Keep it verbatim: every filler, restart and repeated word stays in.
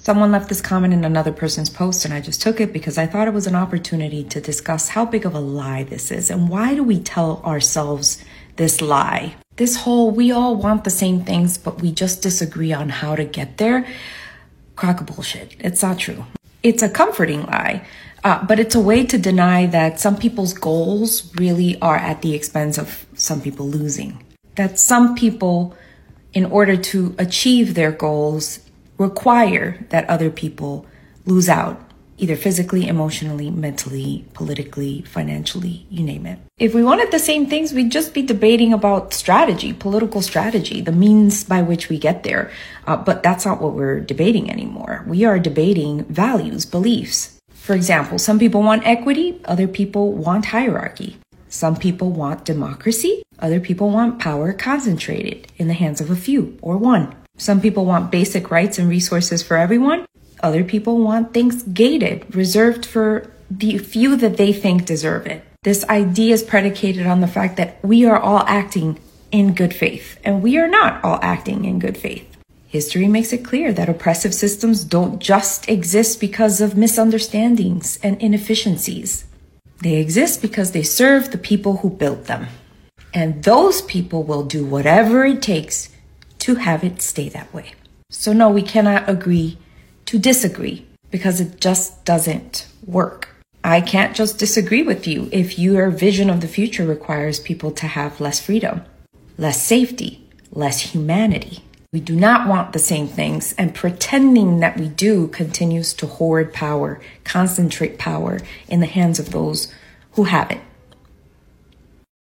Someone left this comment in another person's post, and I just took it because I thought it was an opportunity to discuss how big of a lie this is and why do we tell ourselves this lie? This whole, we all want the same things, but we just disagree on how to get there. Crock of bullshit. It's not true. It's a comforting lie, uh, but it's a way to deny that some people's goals really are at the expense of some people losing. That some people, in order to achieve their goals, require that other people lose out, either physically, emotionally, mentally, politically, financially, you name it. If we wanted the same things, we'd just be debating about strategy, political strategy, the means by which we get there. Uh, but that's not what we're debating anymore. We are debating values, beliefs. For example, some people want equity, other people want hierarchy. Some people want democracy, other people want power concentrated in the hands of a few or one. Some people want basic rights and resources for everyone. Other people want things gated, reserved for the few that they think deserve it. This idea is predicated on the fact that we are all acting in good faith, and we are not all acting in good faith. History makes it clear that oppressive systems don't just exist because of misunderstandings and inefficiencies. They exist because they serve the people who built them. And those people will do whatever it takes to have it stay that way. So no, we cannot agree to disagree because it just doesn't work. I can't just disagree with you if your vision of the future requires people to have less freedom, less safety, less humanity. We do not want the same things, and pretending that we do continues to hoard power, concentrate power in the hands of those who have it.